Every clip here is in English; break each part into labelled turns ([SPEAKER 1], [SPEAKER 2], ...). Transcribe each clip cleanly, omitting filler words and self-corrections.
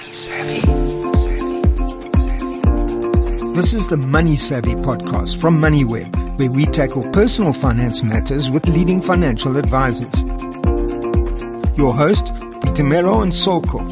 [SPEAKER 1] This is the Money Savvy podcast from MoneyWeb, where we tackle personal finance matters with leading financial advisors. Your host, Bitumelo Nzoko.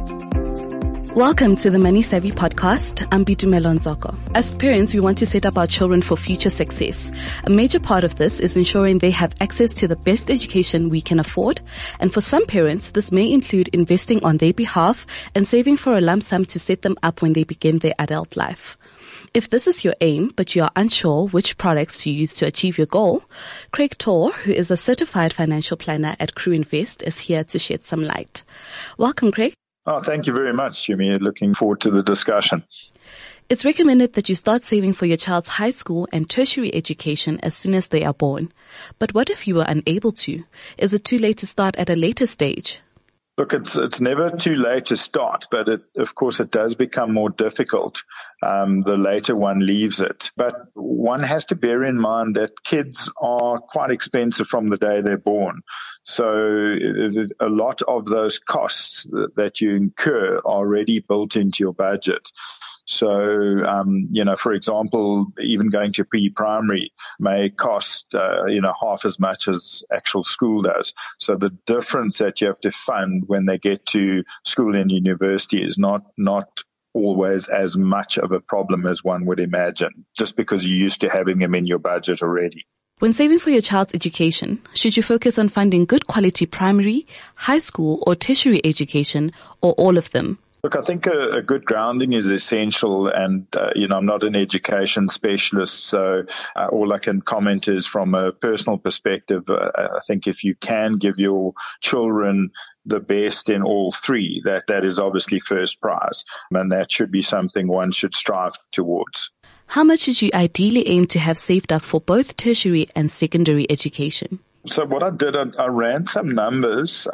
[SPEAKER 2] Welcome to the Money Savvy podcast. I'm Bitumelo Nzoko. As parents, we want to set up our children for future success. A major part of this is ensuring they have access to the best education we can afford. And for some parents, this may include investing on their behalf and saving for a lump sum to set them up when they begin their adult life. If this is your aim, but you are unsure which products to use to achieve your goal, Craig Torr, who is a certified financial planner at Crew Invest, is here to shed some light. Welcome, Craig.
[SPEAKER 3] Oh, thank you very much, Jimmy. Looking forward to the discussion.
[SPEAKER 2] It's recommended that you start saving for your child's high school and tertiary education as soon as they are born. But what if you were unable to? Is it too late to start at a later stage?
[SPEAKER 3] Look, it's never too late to start, but of course it does become more difficult the later one leaves it. But one has to bear in mind that kids are quite expensive from the day they're born. So a lot of those costs that you incur are already built into your budget. So, for example, even going to pre-primary may cost, half as much as actual school does. So the difference that you have to fund when they get to school and university is not always as much of a problem as one would imagine, just because you're used to having them in your budget already.
[SPEAKER 2] When saving for your child's education, should you focus on funding good quality primary, high school, or tertiary education, or all of them?
[SPEAKER 3] Look, I think a good grounding is essential, and I'm not an education specialist, so all I can comment is from a personal perspective. I think if you can give your children the best in all three, that is obviously first prize, and that should be something one should strive towards.
[SPEAKER 2] How much should you ideally aim to have saved up for both tertiary and secondary education?
[SPEAKER 3] So what I did, I ran some numbers,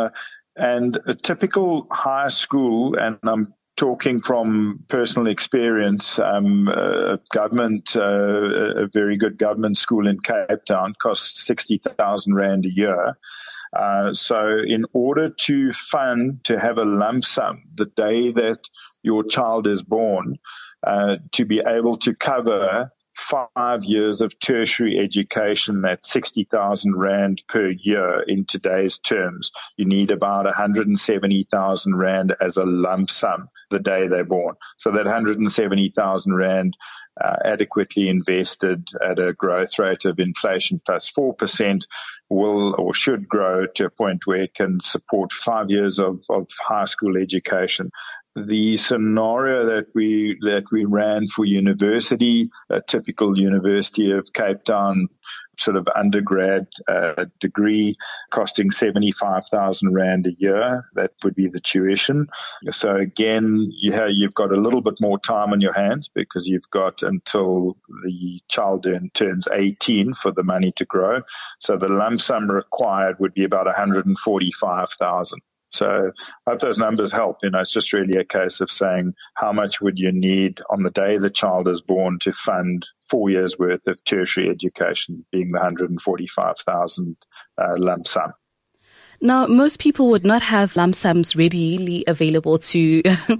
[SPEAKER 3] and a typical high school, and I'm talking from personal experience, a very good government school in Cape Town costs 60,000 Rand a year. So in order to have a lump sum the day that your child is born, to be able to cover 5 years of tertiary education at 60,000 Rand per year in today's terms, you need about 170,000 Rand as a lump sum the day they're born. So that 170,000 Rand adequately invested at a growth rate of inflation plus 4% will or should grow to a point where it can support 5 years of high school education. The scenario that we ran for university, a typical University of Cape Town sort of undergrad degree costing 75,000 Rand a year, that would be the tuition. So again, you've got a little bit more time on your hands because you've got until the child turns 18 for the money to grow. So the lump sum required would be about 145,000. So I hope those numbers help. It's just really a case of saying how much would you need on the day the child is born to fund 4 years worth of tertiary education, being the 145,000 lump sum.
[SPEAKER 2] Now, most people would not have lump sums readily available to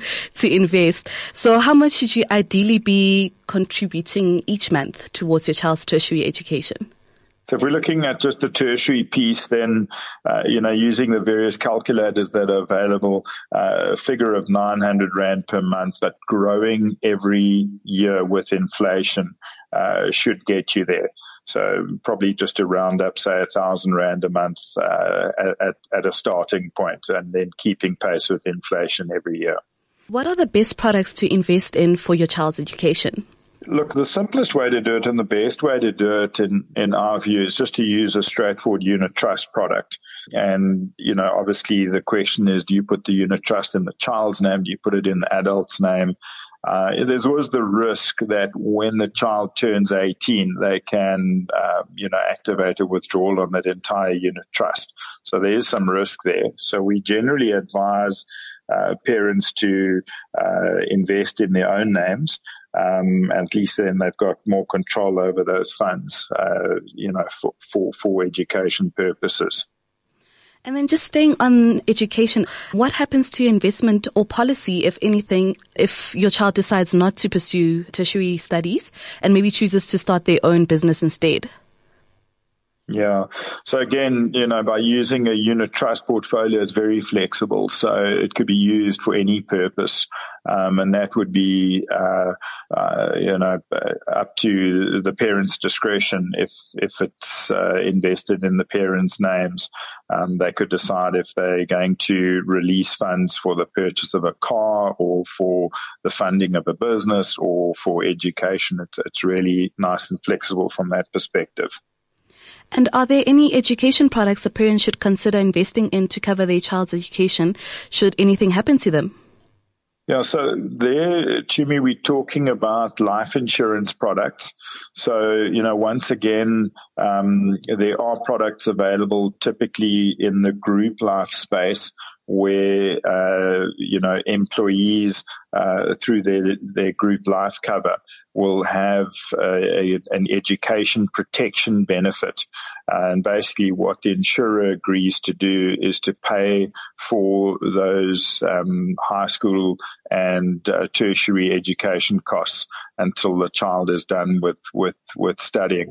[SPEAKER 2] invest. So how much should you ideally be contributing each month towards your child's tertiary education?
[SPEAKER 3] So if we're looking at just the tertiary piece, then, using the various calculators that are available, a figure of 900 Rand per month, but growing every year with inflation, should get you there. So probably just to round up, say 1,000 Rand a month, at a starting point, and then keeping pace with inflation every year.
[SPEAKER 2] What are the best products to invest in for your child's education?
[SPEAKER 3] Look, the simplest way to do it and the best way to do it in our view is just to use a straightforward unit trust product. And, obviously the question is, do you put the unit trust in the child's name? Do you put it in the adult's name? There's always the risk that when the child turns 18, they can, activate a withdrawal on that entire unit trust. So there is some risk there. So we generally advise parents to invest in their own names. At least then they've got more control over those funds, for education purposes.
[SPEAKER 2] And then just staying on education, what happens to your investment or policy, if anything, if your child decides not to pursue tertiary studies and maybe chooses to start their own business instead?
[SPEAKER 3] Yeah. So again, by using a unit trust portfolio, it's very flexible. So it could be used for any purpose. And that would be, up to the parent's discretion. If it's, invested in the parents' names, they could decide if they're going to release funds for the purchase of a car or for the funding of a business or for education. It's really nice and flexible from that perspective.
[SPEAKER 2] And are there any education products a parent should consider investing in to cover their child's education should anything happen to them?
[SPEAKER 3] Yeah, so there, Chumi, we're talking about life insurance products. So, once again, there are products available typically in the group life space where, employees, through their group life cover will have an education protection benefit. And basically what the insurer agrees to do is to pay for those high school and tertiary education costs until the child is done with studying.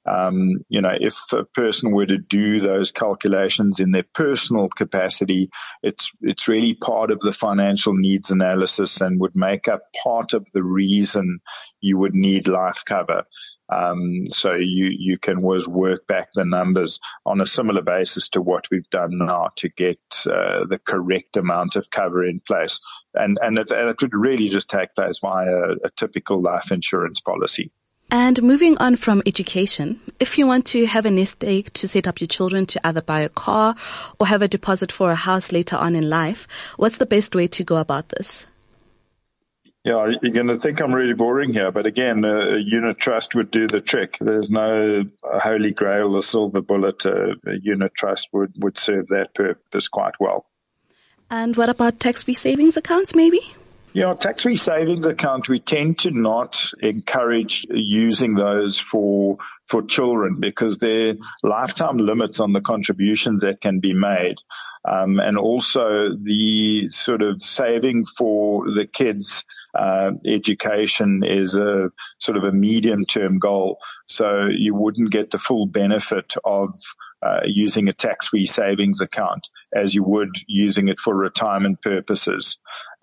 [SPEAKER 3] If a person were to do those calculations in their personal capacity, it's really part of the financial needs analysis and would make up part of the reason you would need life cover. So you can always work back the numbers on a similar basis to what we've done now to get the correct amount of cover in place. And it would really just take place via a typical life insurance policy.
[SPEAKER 2] And moving on from education, if you want to have a nest egg to set up your children to either buy a car or have a deposit for a house later on in life, what's the best way to go about this?
[SPEAKER 3] Yeah, you're going to think I'm really boring here, but again, a unit trust would do the trick. There's no holy grail or silver bullet. A unit trust would serve that purpose quite well.
[SPEAKER 2] And what about tax-free savings accounts maybe?
[SPEAKER 3] Yeah, tax-free savings account, we tend to not encourage using those for children because there are lifetime limits on the contributions that can be made. And also the sort of saving for the kids' education is a sort of a medium-term goal. So you wouldn't get the full benefit of using a tax-free savings account as you would using it for retirement purposes.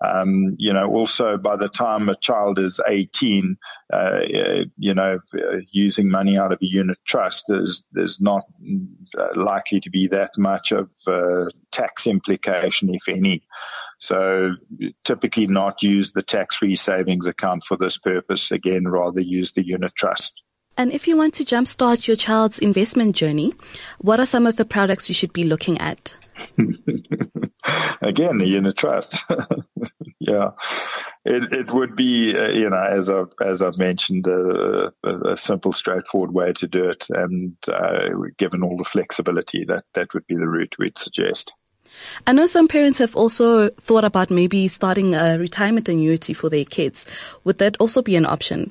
[SPEAKER 3] Also by the time a child is 18, using money out of a unit trust, there's not likely to be that much of tax implication, if any. So typically not use the tax-free savings account for this purpose. Again, rather use the unit trust.
[SPEAKER 2] And if you want to jumpstart your child's investment journey, what are some of the products you should be looking at?
[SPEAKER 3] Again, the unit trust. Yeah, it would be, as I've mentioned, a simple, straightforward way to do it. And given all the flexibility, that would be the route we'd suggest.
[SPEAKER 2] I know some parents have also thought about maybe starting a retirement annuity for their kids. Would that also be an option?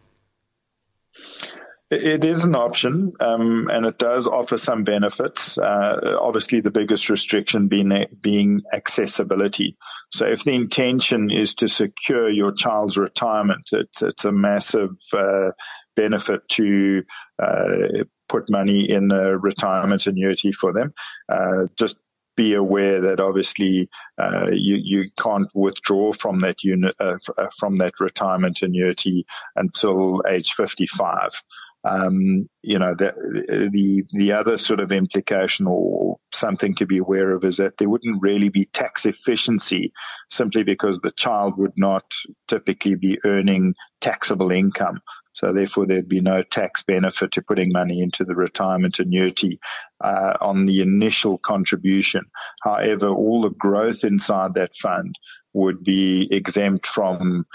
[SPEAKER 3] It is an option, and it does offer some benefits. Obviously, the biggest restriction being accessibility. So if the intention is to secure your child's retirement, it's a massive benefit to put money in a retirement annuity for them. Just be aware that obviously you can't withdraw from that from that retirement annuity until age 55. The other sort of implication or something to be aware of is that there wouldn't really be tax efficiency simply because the child would not typically be earning taxable income. So therefore there'd be no tax benefit to putting money into the retirement annuity on the initial contribution. However, all the growth inside that fund would be exempt from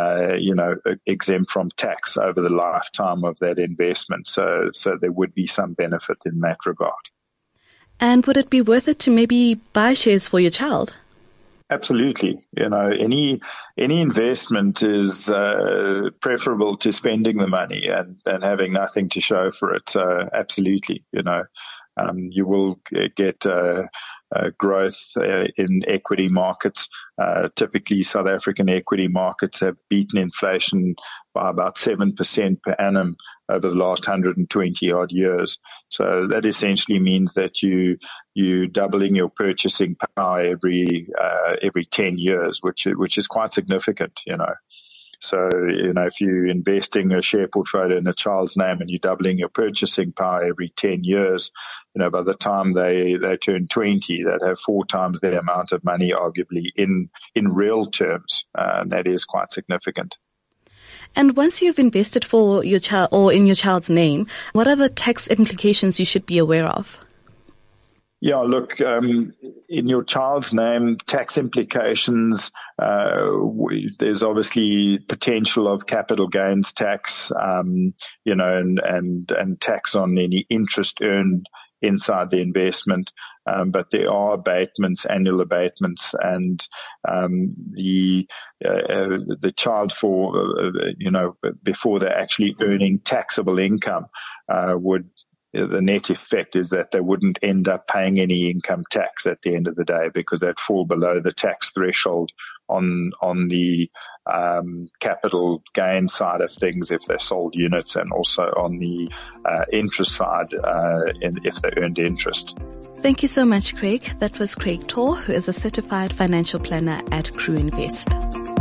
[SPEAKER 3] tax over the lifetime of that investment. So there would be some benefit in that regard.
[SPEAKER 2] And would it be worth it to maybe buy shares for your child?
[SPEAKER 3] Absolutely. Any investment is preferable to spending the money and having nothing to show for it. So absolutely, you will get growth in equity markets. Typically, South African equity markets have beaten inflation by about 7% per annum over the last 120 odd years. So that essentially means that you doubling your purchasing power every 10 years, which is quite significant, So, if you're investing a share portfolio in a child's name and you're doubling your purchasing power every 10 years, by the time they turn 20, they'd have 4 times the amount of money, arguably, in real terms. And that is quite significant.
[SPEAKER 2] And once you've invested for your child or in your child's name, what are the tax implications you should be aware of?
[SPEAKER 3] Yeah, look, in your child's name, tax implications, there's obviously potential of capital gains tax, and tax on any interest earned inside the investment. But there are abatements, annual abatements, and the child before they're actually earning taxable income, the net effect is that they wouldn't end up paying any income tax at the end of the day, because they'd fall below the tax threshold on the capital gain side of things if they sold units, and also on the interest side if they earned interest.
[SPEAKER 2] Thank you so much, Craig. That was Craig Torr, who is a certified financial planner at Crew Invest.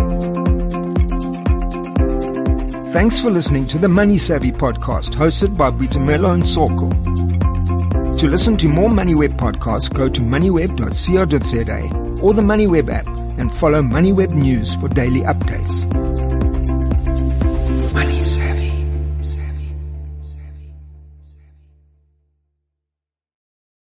[SPEAKER 1] Thanks for listening to the Money Savvy podcast, hosted by Boitumelo Nsoko. To listen to more MoneyWeb podcasts, go to moneyweb.co.za or the MoneyWeb app and follow MoneyWeb News for daily updates. Money Savvy.